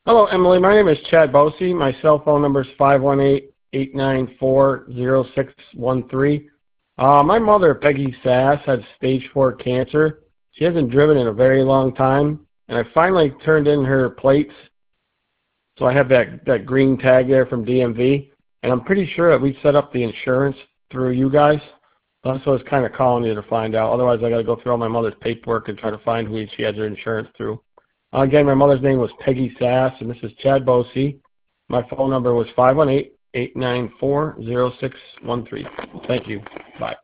Hello, Emily. My name is Chad Bosey. My cell phone number is 518-894-0613. My mother, Peggy Sass, had stage 4 cancer. She hasn't driven in a very long time, and I finally turned in her plates. So I have that green tag there from DMV, and I'm pretty sure that we set up the insurance through you guys. So I was kind of calling you to find out. Otherwise, I got to go through all my mother's paperwork and try to find who she has her insurance through. Again, my mother's name was Peggy Sass, and this is Chad Bosey. My phone number was 518-894-0613. Thank you. Bye.